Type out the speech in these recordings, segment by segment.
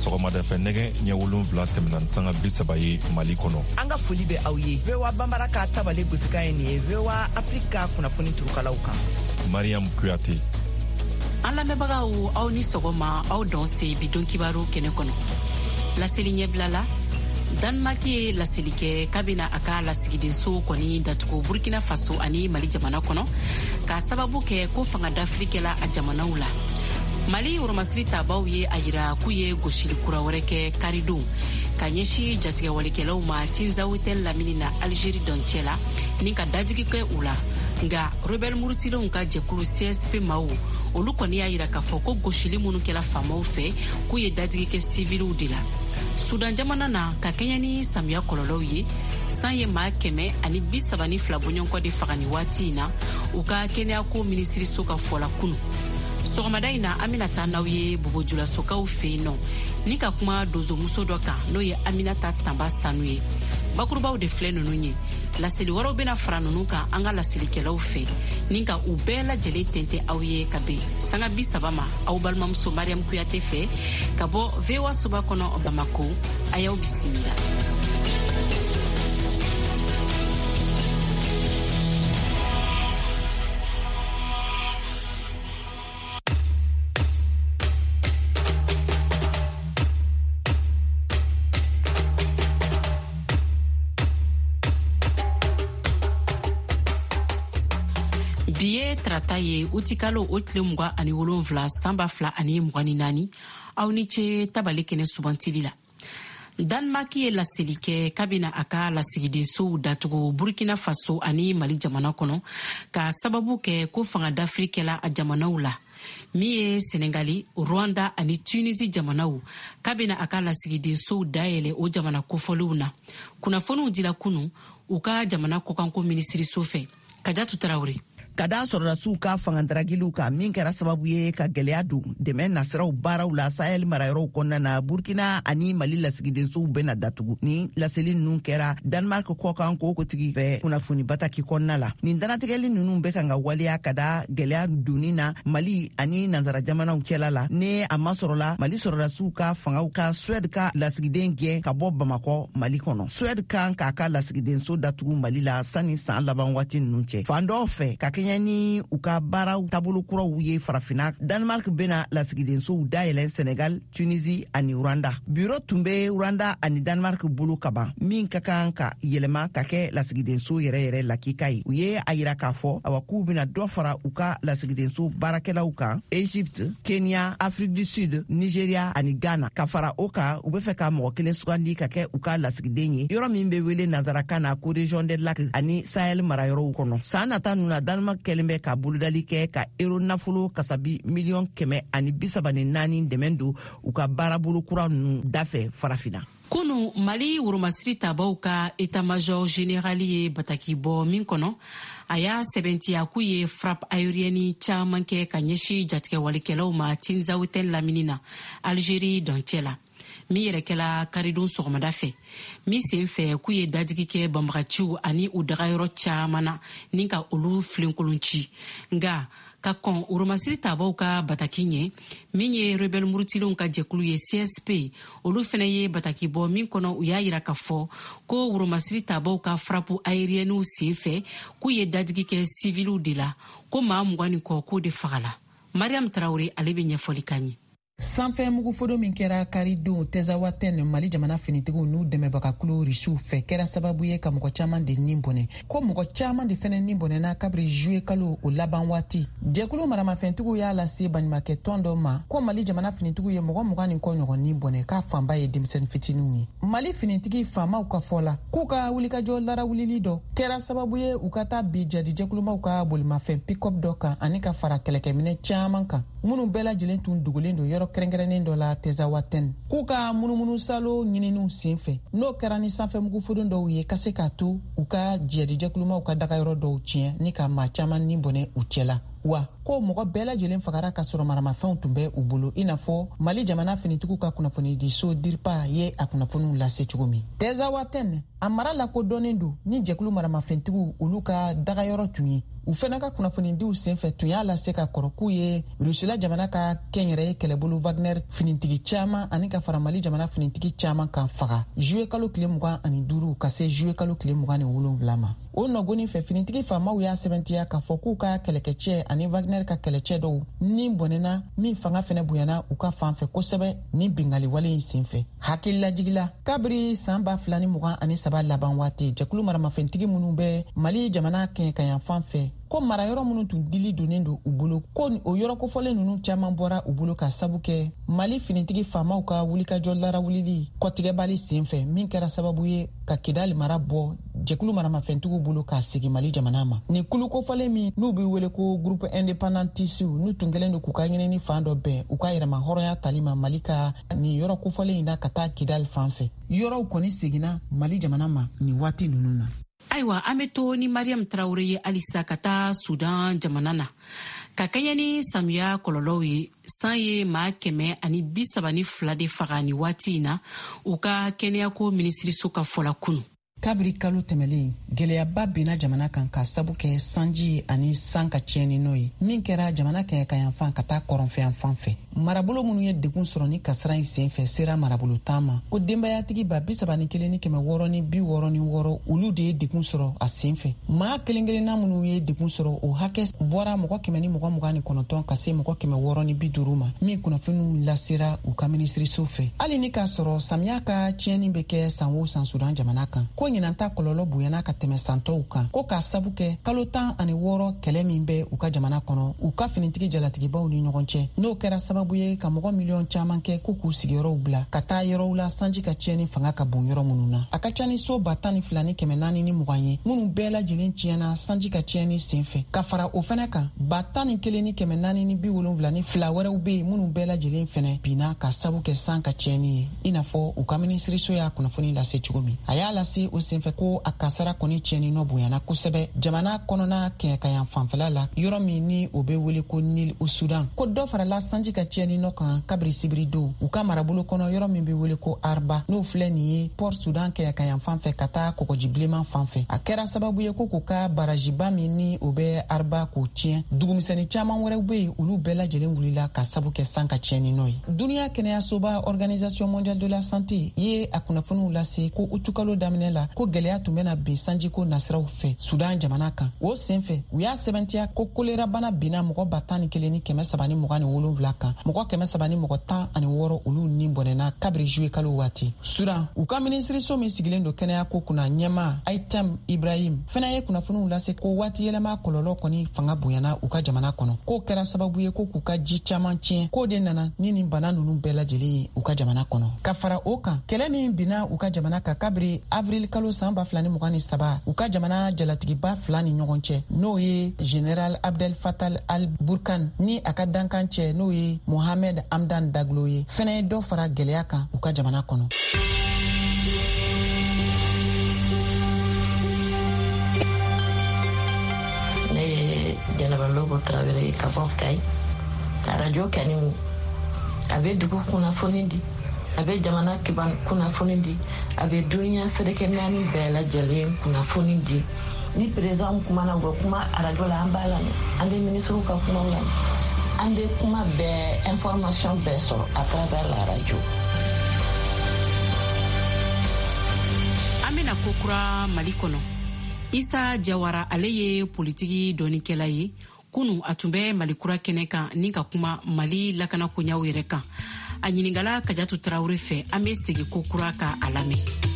sɔgɔmada fɛ nɛgɛ ɲɛ 7 tɛmɛna sanga 30 ye Mali kɔnɔ. An ka foli bɛ aw ye. VOA Bambara ka tabale gosikan ye nin ye. VOA Afrika kunnafoni turukalaw kan. Mariam Kuyate. An lamɛnbagaw aw ni sɔgɔma aw dɔn se bidon kibaru kɛnɛ kɔnɔ. Laseli ɲɛbila la Danemark ye laseli kɛ kabina a ka lasigidenso kɔni datugu Burkina Faso ani Mali jamana kɔnɔ ka sababu kɛ ko fanga dafirikɛla a jamanaw la. Mali woromasiri tabaw ye a yira k'u ye gosili kura wɛrɛ kɛ karidon ka ɲɛsi jatigɛwalikɛlaw ma Tinza Hotel lamini na Algérie dɔncɛ la ni ka dadigi kɛ u la. Nga rebelle murutilenw ka jɛkulu CSP maw olu kɔni y'a yira k'a fɔ ko gosili minnu kɛla faamaw fɛ k'u ye dadigi kɛ civiliw de la. Sudan jamana na ka kɛɲɛ ni samiya kɔlɔlɔw ye san ye maa 132 bɔɲɔgɔnkɔ de faga ni waati in na u ka kɛnɛyako minisiriso ka fɔla kunu. Sɔgɔmada in na Aminata n'aw ye bobojulasokaw fɛ yen nɔ ni ka kuma donzomuso dɔ kan n'o ye Aminata Tamba Sanu ye. Bakurubaw de filɛ ninnu ye. Laseli wɛrɛw bɛna fara ninnu kan an ka laselikɛlaw fɛ ni ka u bɛɛ lajɛlen tɛntɛ aw ye ka bɛn sanga 30 ma aw balimamuso Mariam Kuyate fɛ ka bɔ VOA Soba kɔnɔ Bamako. A y'aw bisimila. Biye trata ye utikalo otle mwa ani 7 samba fla ani mwani nani au niche tabale kene subantili la. Danemark ye laseli kɛ kabina a ka lasigidensow datugu Burkina Faso ani Mali jamana kɔnɔ ka sababu kɛ ko fanga dafirikɛla a jamanaw la. Min ye Senegali, Rwanda ani Tunisie jamanaw kabina a ka lasigidensow dayɛlɛ o jamana kofɔliw na. Kunnafoniw dila kunu u ka jamana kɔkanko minisiriso fɛ. Kajatu Tarawele. Ka da sɔrɔdasiw ka fangadaragiliw kan min kɛra sababu ye ka gwɛlɛya don dɛmɛ nasiraw baaraw la Sahel marayɔrɔw kɔnɔna na Burkina ani Mali lasigidensow bɛna datugu. Ni laseli ninnu kɛra Danemark kɔkan kotigi fɛ kunnafoni bataki kɔnɔna la. Nin danatigɛli ninnu bɛ kan ka waleya ka da gwɛlɛya donni na Mali ani nanzara jamanaw cɛla la. Ni a ma sɔrɔla Mali sɔrɔdasiw ka fangaw ka Suède ka lasigiden gɛn ka bɔ Bamakɔ Mali kɔnɔ. Suède kan k'a ka lasigidenso datugu Mali la sani san laban waati ninnu cɛ. Fan dɔw fɛ ka ni u ka baaraw tabolo kuraw ye farafina Danemark bena lasigidensow dayɛlɛ Senegal, Tunisie ani Rwanda. Bureau tun bɛ Rwanda ani Danemark bolo kaban min ka kan ka yɛlɛma ka kɛ lasigidenso yɛrɛ lakika ye. U ye a yira k'a fɔ awa k'u bena dɔ fara u ka lasigidenso baarakɛlaw kan Egypte, Kenya, Afrique du Sud, Nigeria ani Ghana. Ka fara o kan u bɛ fɛ ka mɔgɔ kelen sugandi ka kɛ u ka lasigiden ye yɔrɔ min bɛ wele nanzarakan na ko région des lacs ani Sahel marayɔrɔw kɔnɔ. San nata nuna Danemark kɛlen bɛ ka bolodali kɛ ka euro nafolo kasabi miliyɔn 134 dɛmɛ don u ka baarabolo kura ninnu dafɛ farafina. Kunu Mali woromasiri tabaw ka état-major général ye bataki bɔ min kɔnɔ a y'a sɛbɛntiya k'u ye frappe aérienne caman kɛ ka ɲɛsi jatigɛwalikɛlaw ma Tinza Hotel lamini na Algérie dɔncɛ la. Min yɛrɛ kɛla karidon sɔgɔmada fɛ min sen fɛ k'u ye dadigi kɛ banbagaciw ani u dagayɔrɔ caman na ni ka olu filenkolon ci. Nga ka kɔn woromasiri tabaw ka bataki ɲɛ min ye rebelle murutilenw ka jɛkulu ye CSP olu fɛnɛ ye bataki bɔ min kɔnɔ u y'a yira k'a fɔ ko woromasiri tabaw ka frappe aérienne sen fɛ k'u ye dadigi kɛ civiliw de la ko maa 20 kɔ k'o de fagala. Mariam Traoré ale bɛ ɲɛfɔli ka ɲɛ. Sanfɛ mugufodo min kɛra karidon Tezawaten Mali jamana finitigiw n'u dɛmɛbagakulu risiw fɛ kɛra sababu ye ka mɔgɔ caman de nin bɔnɛ. Ko mɔgɔ caman de fɛnɛ nin bɔnɛna kabiri juillet kalo o laban waati. Jɛkulu maramafɛntigiw y'a lase baɲumankɛ tɔn dɔ ma ko Mali jamana finitigiw ye mɔgɔ 20 ni kɔ ɲɔgɔn nin bɔnɛ k'a fanba ye denmisɛnnin fitininw ye. Mali finitigi faamaw ka fɔ la k'u ka wulikajɔ larawulili dɔ kɛra sababu ye u ka taa bi jadi jɛkulumaw ka bolimafɛn pick-up dɔ kan ani ka fara kɛlɛkɛminɛ caman kan. Minnu bɛɛ lajɛlen tun dogolen don yɔrɔ kɛrɛnkɛrɛnnen dɔ la Tezawaten. K'u ka munumunu salo ɲininiw sen fɛ n'o kɛra ni sanfɛ mugufodon dɔw ye ka se k'a to u ka jɛdi jɛkulumaw ka dagayɔrɔ dɔw tiɲɛ ni ka maa caman ni bɔnɛ u cɛla. Wa ko mɔgɔ bɛɛ lajɛlen fagara ka sɔrɔ maramafɛnw tun bɛ u bolo i n'a fɔ Mali jamana finitigiw ka kunnafoni di so DIRPA ye a kunnafoniw lase cogo min. Teza Watene a mara lakodɔnnen don ni jɛkulu maramafɛntigiw olu ka dagayɔrɔ tun ye. U fɛnɛ ka kunnafonidiw senfɛ tun y'a lase ka kɔrɔ k'u ye Rusila jamana ka kɛnyɛrɛye kɛlɛbolo Wagner finitigi caman ani ka fara Mali jamana finitigi caman kan faga juillet kalo tile 25 ka se juillet kalo tile 27 ma. O nɔgɔnin fɛ finitigi faamaw y'a sɛbɛntiya k'a fɔ k'u ka kɛlɛkɛcɛ ani Wagner ka kɛlɛcɛ dɔw ni bɔnɛna min fanga fɛnɛ bonyana u ka fanfɛ kosɛbɛ ni bingali wale in senfɛ. Hakililajigila kabiri san 2023 laban waati jɛkulu maramafɛntigi minnu bɛ Mali jamana kɛɲɛkayan fanfɛ ko mara yɔrɔ minnu tun dili donnen don u bolo ko o yɔrɔ kofɔlen ninnu caman bɔra u bolo ka sabu kɛ Mali finitigi faamaw ka wulikajɔ larawulili kɔtigɛbali senfɛ min kɛra sababu ye ka Kidali mara bɔ jɛkulu maramafɛntigiw bolo k'a sigi Mali jamana ma. Ni kulu kofɔlen min n'u bɛ wele ko groupe indépendantiste n'u tun kɛlen don k'u ka ɲinini fan dɔ bɛn u ka yɛrɛma hɔrɔnya tali ma Mali ka ni yɔrɔ kofɔlen in na ka taa Kidali fanfɛ. Yɔrɔw kɔni seginna Mali jamana ma ni waati ninnu na. Ayiwa an bɛ to ni Mariam Traore ye halisa ka taa Sudan jamana na ka kɛɲɛ ni samiya kɔlɔlɔw ye san ye maa 132 de faga ni waati in na u ka kɛnɛyako minisiriso ka fɔla kunu. Kabiri kalo tɛmɛlen gɛlɛyaba binna jamana kan ka sabu kɛ sanji ani san ka tiɲɛni n'o ye min kɛra jamana kɛɲɛkayanfan ka taa kɔrɔnfɛyan fan fɛ. Marabolo minnu ye degun sɔrɔ ni kasara in senfɛ sera marabolo tan ma ko denbayatigi ba 31 ni 666 olu de ye degun sɔrɔ a senfɛ. Maa kelen-kelenna minnu ye degun sɔrɔ o hakɛ bɔra mɔgɔ 129 ka se mɔgɔ 650 ma min kunnafoniw lasera u ka minisiriso fɛ. Hali ni k'a sɔrɔ samiya ka tiɲɛni bɛ kɛ san o san Sudan jamana kan ko ɲinanta kɔlɔlɔ bonyana ka tɛmɛ santɔw kan ko k'a sabu kɛ kalo 16 kɛlɛ min bɛ u ka jamana kɔnɔ u ka finitigi jalatigibaw ni ɲɔgɔn cɛ n'o kɛra sababu ye ka mɔgɔ miliyɔn caman kɛ k'u k'u sigiyɔrɔw bila ka taa yɔrɔw la sanji ka tiɲɛni fanga ka bon yɔrɔ minnu na. A ka ca ni so 12 ni 420 ye minnu bɛɛ lajɛlen tiɲɛna sanji ka tiɲɛni senfɛ ka fara o fɛnɛ kan 11 ni 472 wɛrɛw bɛ yen minnu bɛɛ lajɛlen fɛnɛ binna ka sabu kɛ san ka tiɲɛni ye i n'a fɔ u ka minisiriso y'a kunnafoni lase cogo min. A y'a lase o senfɛ ko a kasara kɔni tiɲɛni nɔ bonyana kosɛbɛ jamana kɔnɔna kɛɲɛkayan fanfɛla la yɔrɔ min ni o bɛ wele ko Nil o Sudan ko dɔ farala sanji ka tiɲɛni nɔ kan kabiri sibiri don u ka marabolo kɔnɔ yɔrɔ min bɛ wele ko Arba n'o filɛ nin ye Port Sudan kɛɲɛkayan fanfɛ ka taa kɔgɔji bilenman fanfɛ. A kɛra sababu ye ko k'u ka barajiba min ni o bɛ Arba k'o tiɲɛ dugumisɛnnin caman wɛrɛw bɛ yen olu bɛɛ lajɛlen wulila ka sabu kɛ san ka tiɲɛni nɔ ye. Duniya kɛnɛyasoba Organisation mondiale de la santé ye a kunnafoniw lase ko utukalo daminɛ la ko gɛlɛya tun bɛna bin sanjiko nasiraw fɛ Sudan jamana kan. O senfɛ u y'a sɛbɛntiya ko kolera bana binna mɔgɔ 11 ni 327 kan mɔgɔ 316 olu ni bɔnɛna kabiri juillet kalo waati. Sudan u ka minisiriso min sigilen don kɛnɛya ko kunna ɲɛma Aitam Ibrahim fɛnɛ ye kunnafoniw lase ko waati yɛlɛma kɔlɔlɔ kɔni fanga bonyana u ka jamana kɔnɔ k'o kɛra sababu ye ko k'u ka ji caman tiɲɛ k'o de nana ni nin bana ninnu bɛɛ lajɛlen ye u ka jamana kɔnɔ. Ka fara o kan kɛlɛ min binna u ka jamana kan kabiri avril kalo san 2023 u ka jamana jalatigiba 2 ni ɲɔgɔn cɛ n'o ye General Abdel Fattah al-Burhan ni a ka dankan cɛ n'o ye Mohamed Hamdan Daglo ye fɛnɛ ye dɔ fara gɛlɛya kan u ka jamana kɔnɔ. Ne ye Jɛnɛba Lobo Tarawele ka bɔ Kayi. Radio Kani a bɛ dugu kunnafoni di a bɛ jamana kiban kunnafoni di a bɛ duniya fɛrɛkɛ naani bɛɛ lajɛlen kunnafoni di ni président kumana go kuma radio la an b'a lamɛn an bɛ ministre ka kumaw lamɛn an bɛ kuma bɛɛ information bɛɛ sɔrɔ à travers la radio. An bɛna ko kura Mali kɔnɔ. Isa Jawara ale ye politiki dɔnikɛla ye kunu a tun bɛ Mali kura kɛnɛ kan ni ka kuma Mali lakana koɲaw yɛrɛ kan. A ɲiningala Kajatu Traore fɛ an bɛ segi ko kura ka a lamɛn.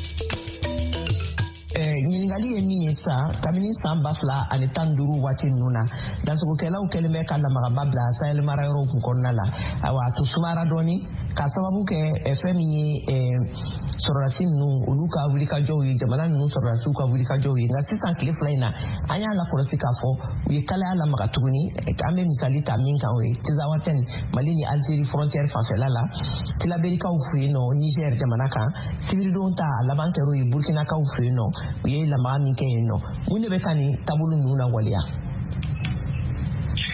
Ɲiningali ye min ye sa kabini san 2015 waati ninnu na dansogokɛlaw kɛlen bɛ ka lamagaba bila Sahel mara yɔrɔw kun kɔnɔna la awa a tun sumara dɔɔni ka sababu kɛ fɛn min ye sɔrɔdasi ninnu olu ka wulikajɔw ye jamana ninnu sɔrɔdasiw ka wulikajɔw ye nka sisan tile fila in na an y'a lakɔlɔsi k'a fɔ u ye kalaya lamaga tuguni an bɛ misali ta min kan o ye Tizawatène Mali ni Algérie frontière fanfɛla la Tilaberikaw fɛ yen nɔ Niger jamana kan sibiridon ta a laban kɛr'o ye Burkinakaw fɛ yen nɔ u ye lamaga min kɛ yen nɔ mun de bɛ ka nin taabolo ninnu lawaleya.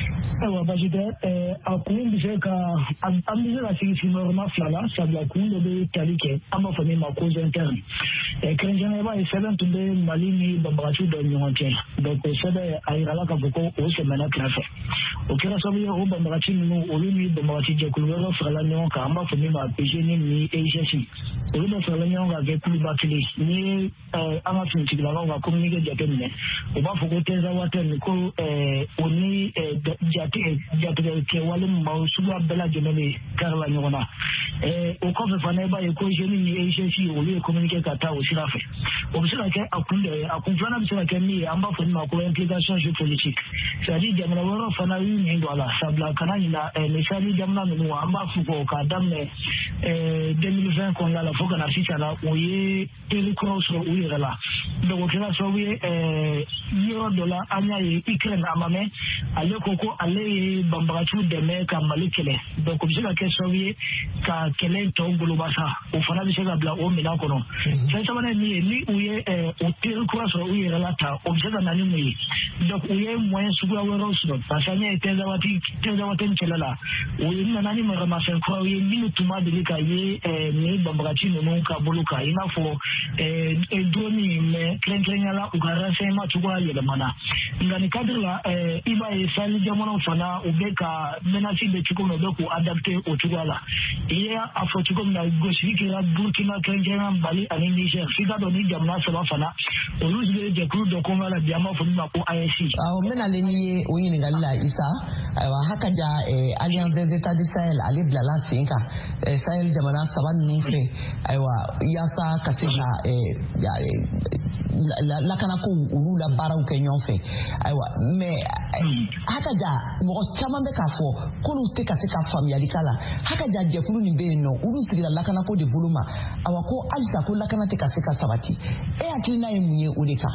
awa ba jide a kun bi se ka an bi la sigi normal fala sabla kun de talike amba fami ma cause interne krenjana ba seven to be malini bambatu do nyonte donc sebe ayala ka boko o semana krafe o kira sabu o bambatu no o lumi bambatu je kulwero fala nyon ka amba fami ma pejeni ni ejeshi o lumi fala nyon ga ge kuli batili ni ama finti la ga communiquer jatemne o ba foko tenza waten ko oni jate ke wale mausuba bela jemele karla nyona o ko fe fane ba ko jeni ni ejeshi o le communiquer kata o sirafe o bisira ke akunfana bisira ke ni amba fo ma ko implication politique c'est-à-dire jamana woro fana yi ni dola sabla kana ina misali jamana no amba fu ko ka damne 2020 ko la fo kana sisa la o ye telecross o ye la donc kila so wi euro dollar anya yi Ukraine amame ale koko ale bambatu de me ka malikele donc bisira ke so wi ka kelen to golobasa o fana bisira bla o mina kono c'est ça ni uye o telecross o ye la ta o bisira na ni mu donc uye moyen sugu awero so pasanya tezawati nchelela uye nani mara masen kwa uye ni tuma delika ye ni bambatu no ka boluka ina fo droni me klenklenyala ugarase ma tugwa ye mana ngani kadira iba e sali jamona fana ubeka menasi de chuko no beku adapter o tugwala ye afo chuko na goshikira Burkina Kenya Mali ani Niger figa do ni jamna saba fana o luzile de kru do konga la jama fo ma ko IC mena leni o yin ngalla isa hakaja Alliance des États du Sahel ali blala sinka Sahel jamana saba nufe aiwa yasa kasina la kana ko ulu la baraw ke nyonfe aiwa mais hakaja mo chama be ka fo ko lu te ka se ka family kala hakaja je kulu ni be no ulu sigila la kana ko de buluma awa ko alisa ko la kana te ka se ka sabati akilina emunye uleka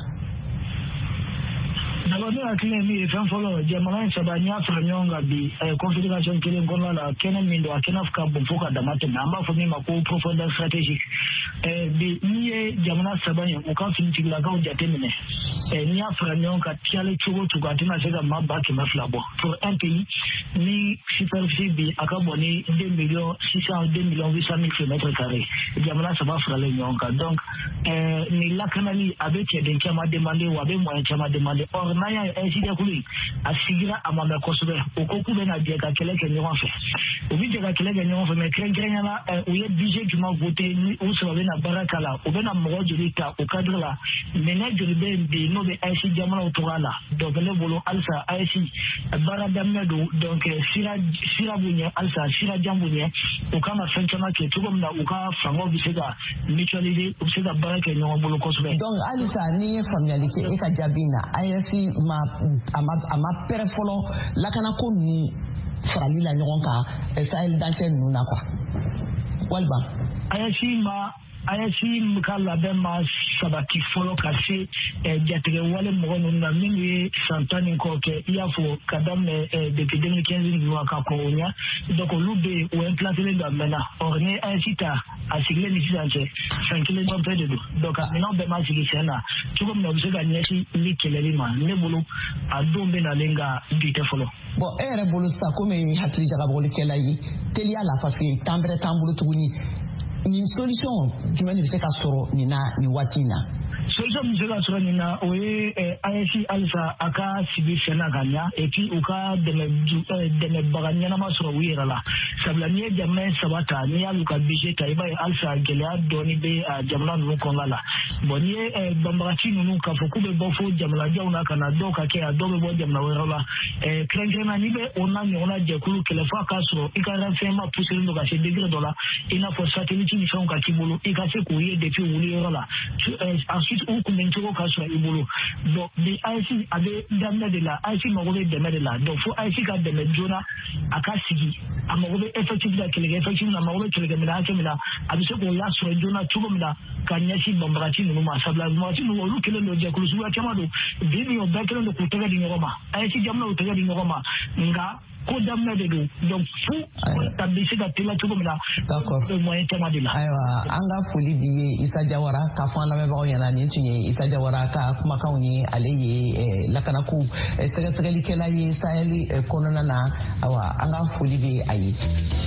D'abord, akilini fanfolo jamana sabanya franyonga bi confederation kile ngona la kena mindo akena fuka bomfoka damate namba fo mi mako profondeur stratégique bi niye jamana sabanya ukafinti la ga ujatemene ni franyonga tiale chugo tugatina sega mabaki maflabo pour un pays ni superficie bi akaboni 2 millions 800 000 km2 jamana sabanya franyonga donc ni la kanali avec des chama demander ou avec moyen chama demander or naya ejide kuli asigira amame kosobe okoku be na dieka keleke nyon fe obi dieka keleke nyon fe me krenkrenya na oye budget du ma voter ni o so be na barakala o be na mo jolita o cadre la mena jolibe de no be esi jamana otorala donc le bolo alsa esi baradamne do donc sira bunya alsa sira jambunya o kama fenchama ke tugo mna o ka fango bisega mutualité o bisega baraka nyon bolo kosobe donc alsa ni familialité e ka jabina ayesi ama perefolo lakana ko ni farali la ɲɔgɔn kan Sahel dancɛ ninnu na quoi walima ayasi mukalla bema sabati folo kase jatige wale mɔgɔ na minnu santani ko ke iafo kadam depuis 2015 ni waka ko onya donc lube o implanter dans mena orne ayita asigle ni sante 5 km de donc maintenant bema sigisena tuko mna bisega nyesi ni keleli ma ne bolo adombe na lenga bite folo bon ere bolo sa comme hakili jaga bolo kelayi telia la parce que tambre tambulu tuguni ni solution jumɛn de bɛ se ka sɔrɔ nin na nin waati in na solution min se ka sɔrɔ nin na o ye AES halisa a ka sigi senna ka ɲa et puis u ka dɛmɛbaga ɲɛnama sɔrɔ u yɛrɛ la sabula n'i ye jamana saba ta n'i y'u ka budget ta i b'a ye halisa gɛlɛya dɔɔni bɛ jamana ninnu kɔnɔna la bon n'i ye banbagaci ninnu k'a fɔ k'u bɛ bɔ fo jamanajanw na ka na dɔw ka kɛ yan dɔw bɛ bɔ jamana wɛrɛw la kɛrɛnkɛrɛnna n'i bɛ o n'a ɲɔgɔnna jɛkulu kɛlɛ fo a k'a sɔrɔ i ka renseignement poussé don ka se degré dɔ la i n'a fɔ satellite ni fɛnw ka k'i bolo i ka se k'o ye depuis wuli yɔrɔ la ensuite u kunbɛn cogo ka sɔrɔ i bolo bon bi AES a bɛ daminɛ de la AES mago bɛ dɛmɛ de la donc fo AES ka dɛmɛ joona a ka sigi a mago bɛ effectif la kɛlɛkɛ effectif na mago bɛ kɛlɛkɛminɛn hakɛ min na a bɛ se k'o lasɔrɔ joona cogo min na ka ɲɛsin banbagaci ninnu ma sabula banbagaci ninnu olu kelen don jɛkulu suguya caman don bi min o bɛɛ kelen don k'u tɛgɛ di ɲɔgɔn ma AES jamana y'u tɛgɛ di ɲɔgɔn ma nka ko daminɛ de don donc fu ta bɛ se ka teliya cogo min na moyen caman de la. Ayiwa an ka foli bi ye Isa Jawara k'a fɔ an lamɛnbagaw ɲɛna nin tun ye Isa Jawara ka kumakanw ye ale ye lakanako sɛgɛsɛgɛlikɛla ye Sahɛli kɔnɔna na awa an ka foli bɛ a ye.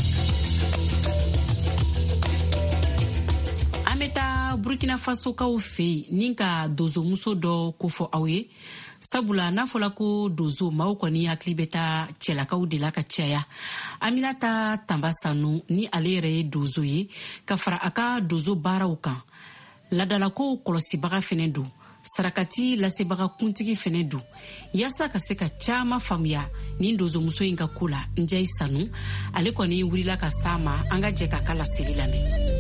An bɛ taa Burkina Faso kaw fɛ yen ni ka donsomuso dɔ kofɔ aw ye sabula n'a fɔla ko donso maaw kɔni hakili bɛ taa cɛlakaw de la ka caya. Aminata Tamba Sanu ni ale yɛrɛ ye donso ye ka fara a ka donso baaraw kan. Ladalakow kɔlɔsibaga fɛnɛ don, sarakati lasebaga kuntigi fɛnɛ don. Yasa ka se ka caman faamuya ni donsomuso in ka ko la, Njayi Sanu ale kɔni wulila ka s'a ma an ka jɛ k'a ka laseli lamɛn.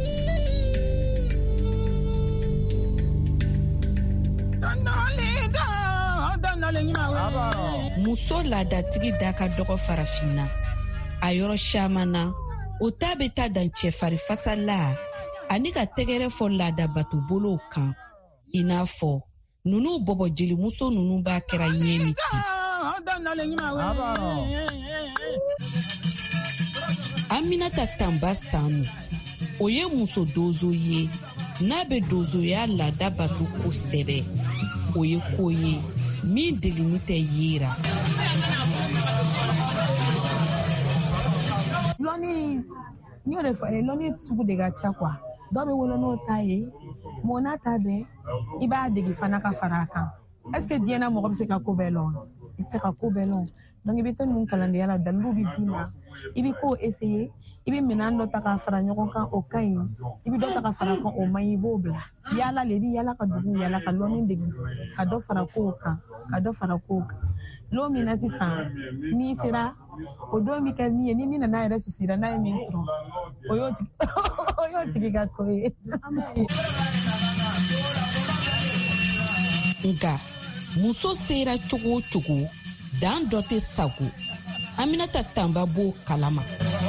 Muso ladatigi da ka dɔgɔ farafinna a yɔrɔ caman na o ta bɛ taa dan cɛfari fasala ani ka tɛgɛrɛ fɔ laada bato bolow kan i n'a fɔ nunu bɔbɔ jelimuso nunu b'a kɛra ɲɛ min ten. Aminata Tamba Sanu o ye muso dozo ye n'a bɛ dozoya laada bato kosɛbɛ o ye ko ye min delini tɛ yera. Lɔni ni o de fɔ lɔni sugu de ka ca quoi dɔw bɛ wolo n'o ta ye mɔ n'a ta bɛɛ i b'a degi fana ka fara a kan est ce que diɲɛ na mɔgɔ bɛ se ka ko bɛɛ lɔn i tɛ se ka ko bɛɛ lɔn donc i bɛ to ninnu kalandenya la dalilu bɛ d'i ma i bɛ k'o essayer i bɛ minɛn dɔ ta ka fara ɲɔgɔn kan o ka ɲi i bɛ dɔ ta ka fara kan o man ɲi i b'o bila yala le i bɛ yala ka dugu yala ka lɔni degi ka dɔ fara kow kan ka dɔ fara kow kan l'o min na sisan n'i sera o don bɛ kɛ min ye ni min nana yɛrɛ susira n'a ye min sɔrɔ o y'o tigi ka ko ye. Nka muso sera cogo o cogo dan dɔ tɛ sago. Aminata Tamba b'o kalama.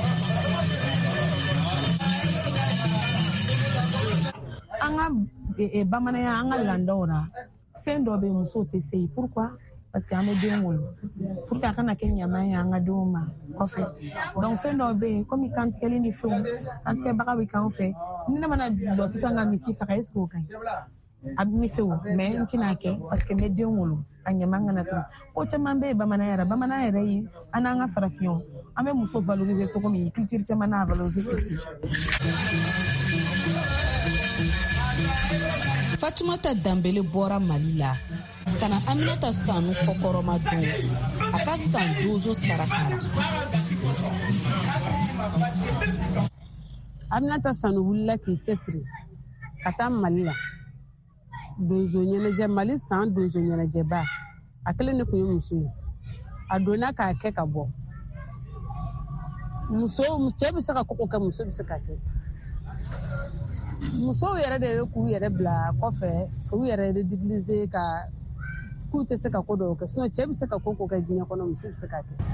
An ka bamananya an ka landaw la fɛn dɔ bɛ muso tɛ se pourquoi parce que an bɛ den wolo pour que a kana kɛ ɲama ye an ka denw ma kɔfɛ donc fɛn dɔ bɛ yen komi kantigɛli ni fɛnw kantigɛbaga bɛ k'an fɛ ni ne mana jɔ sisan ka misi faga est ce que o ka ɲi a bɛ misi o mais n tɛna kɛ parce que n bɛ den wolo a ɲama kana to ko caman bɛ yen bamananya yɛrɛ ye an n'an ka farafinw an bɛ muso valoriser cogo min culture caman n'a valoriser Fatumata Dambele bɔra Mali la ka na Aminata Sanu kɔkɔrɔma don a ka san dozo sarakara. Aminata Sanu wulila k'i cɛsiri ka taa Mali la donzo ɲɛnajɛ Mali san donzo ɲɛnajɛba a kelen de tun ye muso ye a donna k'a kɛ ka bɔ cɛ bɛ se ka kɔkɔ kɛ muso bɛ se ka kɛ musow yɛrɛ de ye k'u yɛrɛ bila kɔfɛ k'u yɛrɛ ridiculiser ka k'u tɛ se ka ko dɔw kɛ sinon cɛ bɛ se ka ko kɛ diɲɛ kɔnɔ muso bɛ se ka kɛ.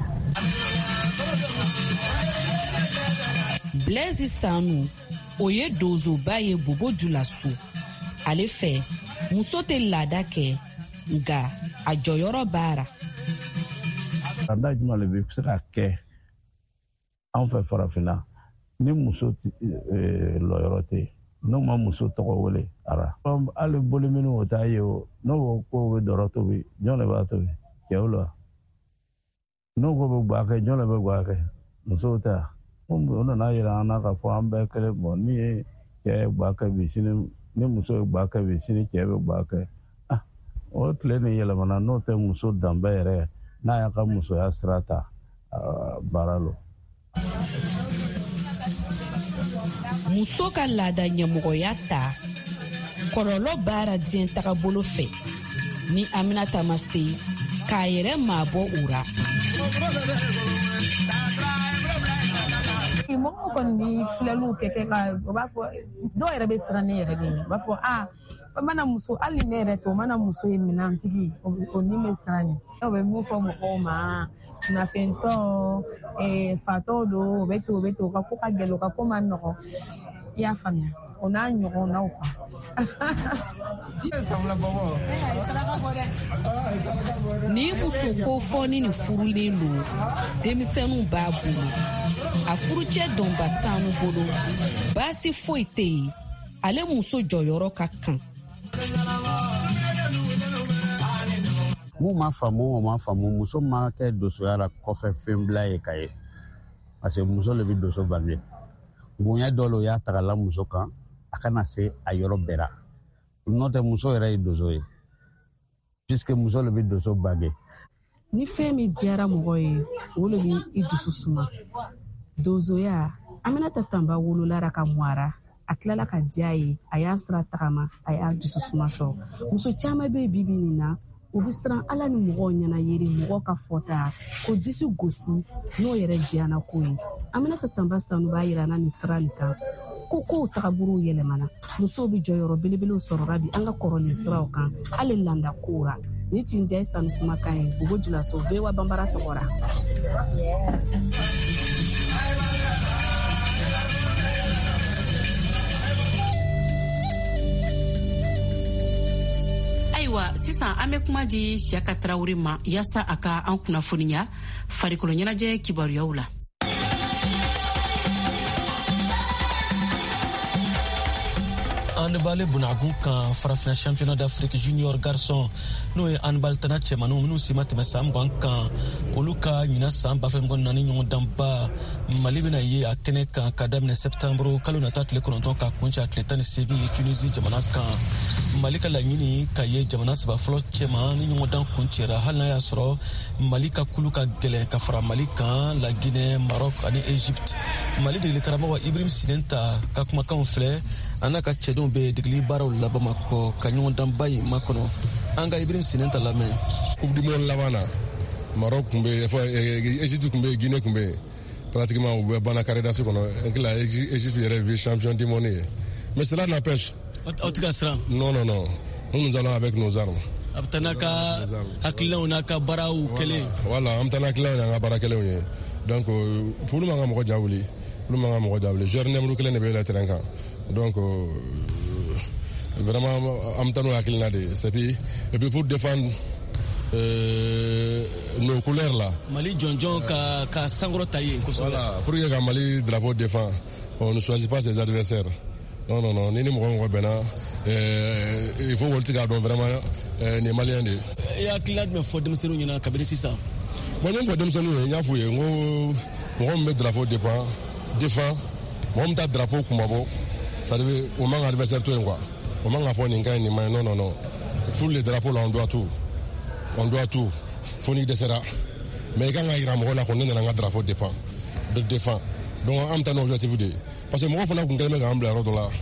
Blaise Sanu o ye donzoba ye Bobo Dioulasso ale fɛ muso tɛ laada kɛ nka a jɔyɔrɔ b'ara. Laada jumɛn de bɛ se ka kɛ anw fɛ farafinna ni muso lɔyɔrɔ tɛ yen n'o ma muso tɔgɔ wele ara hali boli minnu o t'a ye o n'o ko bɛ dɔrɔ tobi jɔn de b'a tobi cɛw la n'o ko bɛ guwa kɛ jɔn de bɛ guwa kɛ musow ta o nana yira an na k'a fɔ an bɛɛ kelen bɔn ni ye cɛ ye guwa kɛ bi sini ni muso ye guwa kɛ bi sini cɛ bɛ guwa kɛ o tile ni yɛlɛmana n'o tɛ muso danbɛ yɛrɛ n'a y'a ka musoya sira ta baara lo. Muso ka laada ɲɛmɔgɔya ta kɔlɔlɔ b'ara diɲɛ tagabolo fɛ ni Aminata ma se k'a yɛrɛ maabɔ u ra. Mɔgɔw kɔni bɛ filɛliw kɛ ka o b'a fɔ dɔw yɛrɛ bɛ siran ne yɛrɛ de ye u b'a fɔ mana muso hali ne yɛrɛ tɛ o mana muso ye minɛntigi o ni bɛ siran ye dɔw bɛ mun fɔ mɔgɔw ma nafɛntɔ fatɔw don o bɛ to u ka ko ka gɛlɛn u ka ko ma nɔgɔ i y'a faamuya o n'a ɲɔgɔnnaw Ni muso ko fɔni ni furulen lo denmisɛnninw b'a bolo a furucɛ dɔnba sanu bolo baasi foyi tɛ yen ale muso jɔyɔrɔ ka kan. Mun ma faamu muso ma kɛ dosoya la kɔfɛ fɛn bila ye ka ye parce que muso le bɛ doso bange bonya dɔ lo y'a tagala muso kan a kana se a yɔrɔ bɛɛ la n'o tɛ muso yɛrɛ ye doso ye puisque muso le bɛ doso bange. Ni fɛn min diyara mɔgɔ ye o le bɛ i dusu suma. Dozoya Aminata Tamba wololara ka mɔara a tilala ka diya ye a y'a sira tagama a y'a dusu suma sɔrɔ. Muso caman bɛ bibi nin na u bɛ siran Ala ni mɔgɔw ɲɛna yeri mɔgɔ ka fɔta ko disi gosi n'o yɛrɛ diyana ko ye. Aminata Tamba Sanu b'a yirana nin sira nin kan ko kow tagabolow yɛlɛmana musow bɛ jɔyɔrɔ belebelew sɔrɔla bi an ka kɔrɔlen siraw kan hali landa kow ra. Ni tun diya Sanu kumakan ye Bobo Julaso VOA Bambara tɔgɔra. Ayiwa sisan an bɛ kuma di Siyaka Tarawele ma yasa a ka an kunnafoniya farikolo ɲɛnajɛ kibaruyaw la. Handball bunagun kan farafina championnat d'Afrique junior garçon n'o ye handball tana cɛmanninw minnu si ma tɛmɛ san 20 kan olu ka ɲina san 2024 ɲɔgɔn danba Mali bɛna ye a kɛnɛ kan ka daminɛ septembre kalo nata tile 9 ka kuncɛ tile 18 ye Tunisie jamana kan. Mali ka laɲini ka ye jamana saba fɔlɔ cɛman ni ɲɔgɔn dan kuncɛra hali n'a y'a sɔrɔ Mali ka kulu ka gɛlɛn ka fara Mali kan la Guinée, Maroc ani Egypte. Mali degeli karamɔgɔ Ibrahim Sinenta ka kumakanw filɛ an n'a ka cɛdenw bɛ degeli baaraw la Bamakɔ ka ɲɔgɔn danba in makɔnɔ. An ka Ibrahim Sinenta lamɛn. Coupe du monde laban na Maroc kun bɛ Egypte kun bɛ Guinée kun bɛ pratiquement u bɛ banna karidaso kɔnɔ nkila Egypte yɛrɛ vice champion du monde ye mais cela n'empêche. Non. Nous allons avec nos armes. Abtanaka hakilinaw n'a ka baaraw kɛlen. Voilà, an taa hakilinaw n'an ka baara kɛlenw ye. Donc pour man ka mɔgɔ jawuli. Joueur numéro 1 de bɛ la terrain kan. Donc vraiment an taa n'o hakilina de. Et puis pour défendre nos couleurs là. Mali jɔnjɔn ka sankɔrɔ ta yen kosɛbɛ. Voilà, pour que ka Mali drapeau défend, on ne choisit pas ses adversaires. Non, ni mɔgɔ bɛnna il faut qu'on tika dɔn vraiment nin malien de. E hakilina jumɛn fɔ denmisɛnninw ɲɛna kabini sisan? Bon, ne fɔ denmisɛnninw ye n y'a f'u ye n ko mɔgɔ min bɛ drapeau défend mɔgɔ min ta drapeau kunbabɔ ça veut o man ka adversaire to yen quoi o man ka fɔ nin ka ɲi nin ma ɲi non pour le drapeau là on doit tout fo n'i dɛsɛra mais i kan ka yira mɔgɔ la ko ne nana n ka drapeau défend donc an bɛ taa n'objectif de ye parce que mɔgɔ fana kun kɛlen bɛ k'an bila yɔrɔ dɔ la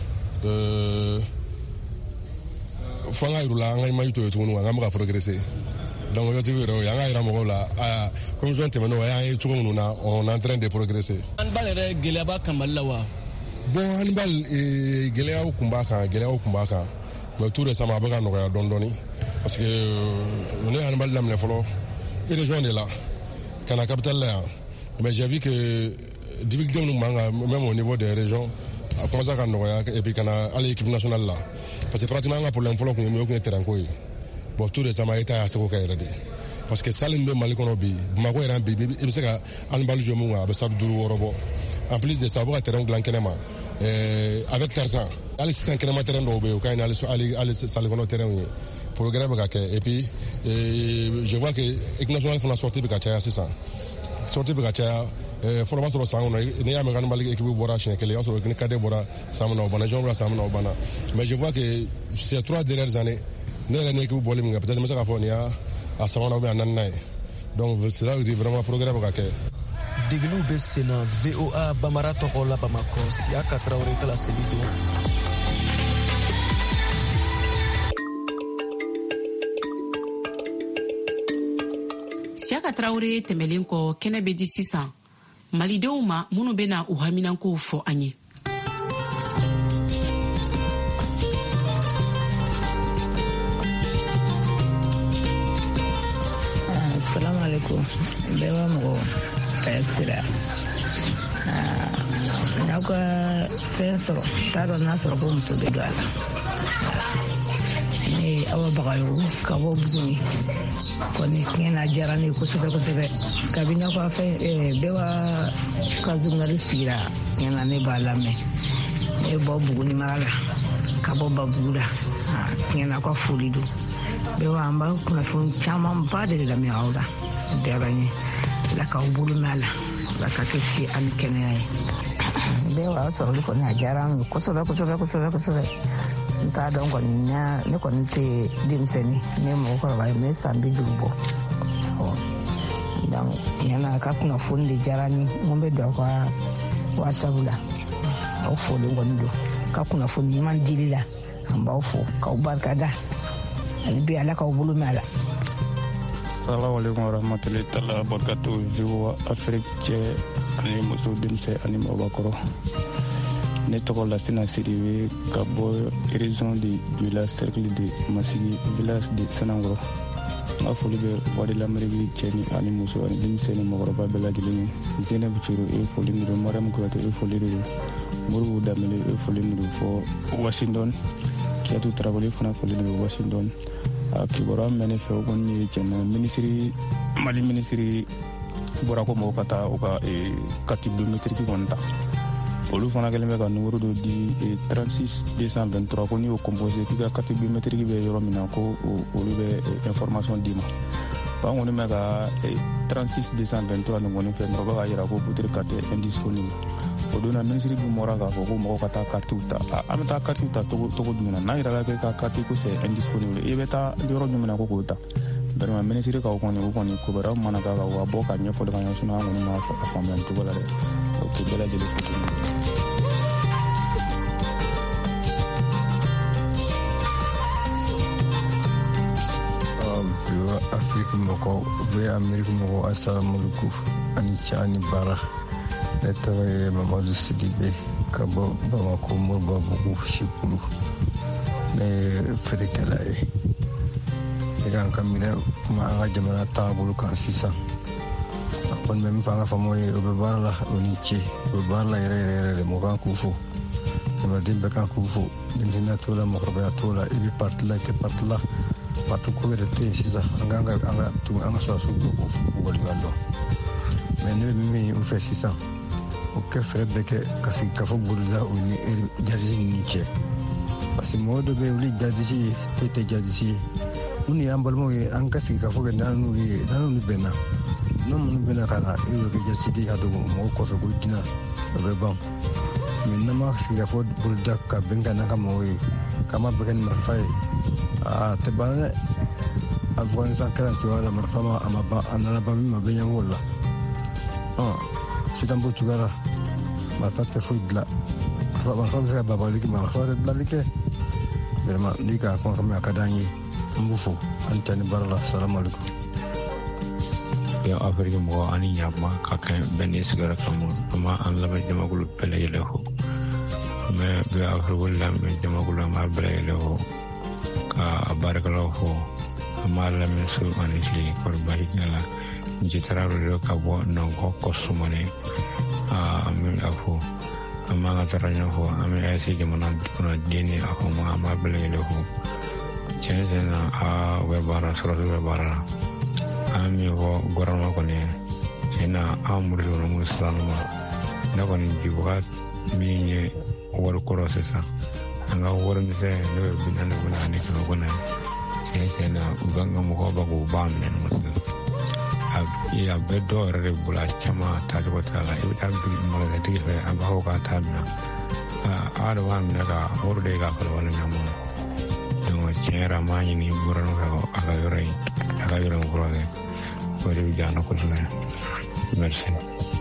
fo an ka yir'u la an ka image to ye tuguni an bɛ ka progresser donc objectif yɛrɛ o ye an ka yira mɔgɔw la commission tɛmɛnenw an ye cogo minnu na on est en train de progresser. Handball yɛrɛ gɛlɛya b'a kan Mali la wa? Bon, handball gɛlɛyaw kun b'a kan mais tout récemment a bɛ ka nɔgɔya dɔɔni parce que ne ye handball daminɛ fɔlɔ région de la ka na capitale la yan mais j'ai vu que difficulté minnu b'an kan même au niveau des régions a commencé ka nɔgɔya et puis ka na hali équipe nationale la parce que pratiquement an ka problème fɔlɔ kun ye min ye o kun ye terrain ko ye bon tout récemment État y'a seko kɛ yɛrɛ de parce que salle min bɛ Mali kɔnɔ bi Bamakɔ yɛrɛ bi i bɛ se ka handball jouer mun kan a bɛ salle 5 6 bɔ en plus de ça a bɛ ka terrain dilan kɛnɛma avec l'argent hali sisan kɛnɛma terrain dɔw bɛ yen o ka ɲi hali salle kɔnɔ terrain ye progrès bɛ ka kɛ et puis je vois que équipe nationale fana sortie bɛ ka caya sisan sortie bɛ ka caya fɔlɔ b'a sɔrɔ san kɔnɔ n'i y'a mɛn handball équipe bɔra siɲɛ kelen i b'a sɔrɔ ni cadet bɔra san min na o banna jɔn bɔra san min na o banna mais je vois que ces 3 dernières années ne yɛrɛ ni équipe bɔli min kɛ peut-être n bɛ se k'a fɔ nin y'a sabanan ou bien a naaninan ye donc c'est là où vraiment progrès bɛ ka kɛ. Degeliw bɛ sen na VOA Bambara tɔgɔ la Bamakɔ Siyaka Tarawele ka laseli don. Siyaka Tarawele tɛmɛlen kɔ kɛnɛ bɛ di sisan malidenw ma minnu bɛ na u haminankow fɔ an ye. Assalamu alaikum. Bɛɛ b'a mɔgɔ sira n'aw ka fɛn sɔrɔ t'a dɔn n'a sɔrɔ ko muso bɛ don a la ne Awa Bagayogo ka bɔ Buguni kɔni tiɲɛ na diyara ne kosɛbɛ kosɛbɛ kabini aw ka fɛn bɛɛ ka journaliste sigira tiɲɛ na ne b'a lamɛn ne bɔ Buguni mara la ka bɔ Babugu la tiɲɛ na aw ka foli don bɛɛ an b'a kunnafoni camanba de lamɛn aw la diyara n ye ala k'aw bolo mɛn a la ala ka kɛ si ani kɛnɛya ye bɛɛ aw sɔrɔli kɔni a diyara an ye kosɛbɛ kosɛbɛ kosɛbɛ kosɛbɛ n t'a dɔn kɔni ne kɔni tɛ denmisɛnnin ne ye mɔgɔkɔrɔba ye ne san 50 bɔ donc tiɲɛ na a ka kunnafoni de diyara n ye mun bɛ don aw ka WhatsApp la aw foli kɔni don ka kunnafoni ɲuman dili la an b'aw fo k'aw barikada hali bi ala k'aw bolo mɛn a la. Assalamu alaikum warahmatullahi ta'ala barakatuh. Vivo Afrique cɛ ani muso denmisɛn ani mɔgɔkɔrɔ. Ne tɔgɔ Lasina Sidibe ka bɔ région de la cercle de Masigi village de Sanangoro. N ka foli bɛ voix de l'Amérique cɛ ni ani muso ani denmisɛn ni mɔgɔkɔrɔba bɛɛ lajɛlen ye. Zeneb Ciro e foli min don, Mariam Kuyate e foli min don, Moribo Damele e foli min don fɔ Washington. Kiyatu Tarawele fana foli min don Washington. A kibaruya mɛn ne fɛ o kɔni ye tiɲɛ na Mali ministre bɔra ko mɔgɔw ka taa u ka carte biométrique kɔni ta. Olu fana kɛlen bɛ ka numéro dɔ di 36 223 ko n'i y'o composé k'i ka carte biométrique bɛ yɔrɔ min na ko olu bɛ information d'i ma. An kɔni bɛ ka 36 223 nin kɔni fɛ dɔrɔn bɛ k'a jira ko votre carte est indisponible. O don na ministre bi mɔra k'a fɔ ko mɔgɔw ka taa cartes ta. An bɛ taa cartes ta cogo jumɛn na n'a jirala k'e ka carte ko c'est indisponible i bɛ taa yɔrɔ jumɛn na ko k'o ta. Vraiment ministre ka o kɔni kibaruya mana k'a kan wa bɔ ka ɲɛfɔli ka ɲɛ sinon an kɔni m'a faamuya nin cogo la dɛ. Ok bɛɛ lajɛlen fo. Afrique mɔgɔw bɛ Amérique mɔgɔw assalamu alaikum ani cɛ ani baara. Ne tɔgɔ ye Mamadu Sidibe ka bɔ Bamako Moribabugu Sikulu. Ne ye feerekɛla ye. Ne kan ka minɛ kuma an ka jamana taabolo kan sisan. A kɔni bɛ min fɔ an ka faamaw ye o bɛ baara la o ni ce o bɛ baara la yɛrɛ de mɔgɔ kan k'u fo. Jamanaden bɛɛ kan k'u fo. Denmisɛnninya t'o la mɔgɔkɔrɔbaya t'o la i bɛ parti la i tɛ parti la. Parti ko yɛrɛ tɛ yen sisan an ka sɔrɔsiw bɛ k'u waleɲuman dɔn. Mais ne bɛ min u fɛ sisan o kɛ fɛrɛ bɛɛ kɛ ka sigi kafo bolila o ni jadisi ninnu cɛ. Parce que mɔgɔ dɔ bɛ yen olu ye jadisi ye e tɛ jadisi ye. Minnu y'an balimaw ye an ka sigi kafo kɛ n'an n'olu bɛnna. N'an minnu bɛnna ka na e y'o kɛ jadisi de ka dogo mɔgɔw kɔfɛ ko jinɛ o bɛ ban. Mais n'an ma sigi kafo bolida ka bɛn ka n'an ka mɔgɔw ye k'an ma bɛɛ kɛ ni marifa ye. Tɛ ban dɛ. Afghanistan kɛra cogoya la marifa ma a ma ban a nana ban min ma bɛ ɲɛmɔgɔ la. Sitan b'o cogoya la marifa tɛ foyi dilan marifa bɛ se ka babali kɛ marifa tɛ dilanli kɛ vraiment ni k'a kuma faamuya a ka d'an ye an b'u fo an cɛ ni baara la salamu alaikum. Yan Afiriki mɔgɔ ani ɲama ka kɛ bɛɛ ni sigiyɔrɔ kama an b'an lamɛn jamakulu bɛɛ lajɛlen fo an bɛ Afiriki lamɛn jamakulu an b'a bɛɛ lajɛlen fo ka a baarakɛlaw fo an b'a lamɛn su ani tile kɔri baasi tɛ la. Jitara radio ka bɔ Nɔnkɔ Kɔsumane an bɛ a fɔ an b'an ka taara ɲɛfɔ an bɛ AES jamana kɔnɔ den ni a kɔnɔ an b'a bɛɛ lajɛlen fɔ tiɲɛ na u bɛ baara sɔrɔsi bɛ baara la an min fɔ gouvernement kɔni tiɲɛ na an muriso ninnu sirannu ma ne kɔni jibaga min ye wari kɔrɔ sisan an ka wari misɛn ne bɛ 40 ani 100 kɔnɔ tiɲɛ na u kan ka mɔgɔw b'a k'u b'a minɛ ɲɔgɔn a bɛɛ dɔw yɛrɛ de bolo a caman taacogo t'a la i bɛ taa magasin fɛ a b'a fɔ k'a t'a minɛ a de b'a minɛ ka wari de k'a kɔlɔlɔ ɲɛmɔ donc tiɲɛ yɛrɛ an b'a ɲini gouvernement fɛ a ka yɔrɔ in furakɛ o de bɛ diya an na kosɛbɛ merci.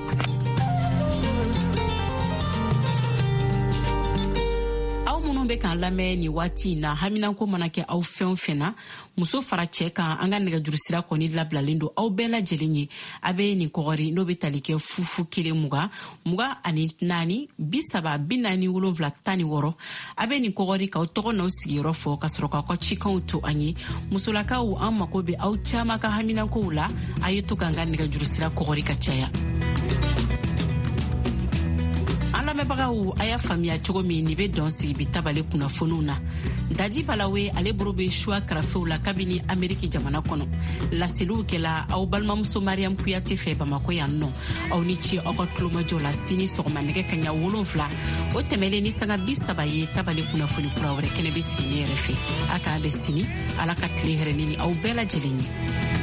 Be kan lamɛn ni waati na haminanko mana kɛ aw fɛn fɛn na muso fara cɛ kan an ka nɛgɛjurusira kɔni labilalen don aw bɛɛ lajɛlen ye a bɛ nin kɔgɔri n'o bɛ tali kɛ fufu 1 20 ani 4 30 47 16 a bɛ nin kɔgɔri k'aw tɔgɔ n'aw sigiyɔrɔ fɔ ka sɔrɔ k'aw ka cikanw to an ye musolakaw an mako bɛ aw caman ka haminankow la a ye to k'an ka nɛgɛjurusira kɔgɔri ka caya. An lamɛn lamɛnbagaw a y'a faamuya cogo min ni bɛ dɔn sigi bi tabale kunnafoniw na daji balawe ale boro bɛ suwa karafew la kabini ameriki jamana kɔnɔ laseliw kɛla aw balimamuso mariam kuyate fɛ bamako yan nɔ aw ni ci aw ka tulomajɔ la sini sɔgɔma nɛgɛ kaɲa 7 o tɛmɛlen ni sanga 30 ye tabale kunnafoni kura wɛrɛ kɛnɛ bɛ sigi ne yɛrɛ fɛ a k'a bɛ sini ala ka tile hɛrɛ ni aw bɛɛ lajɛlen ye.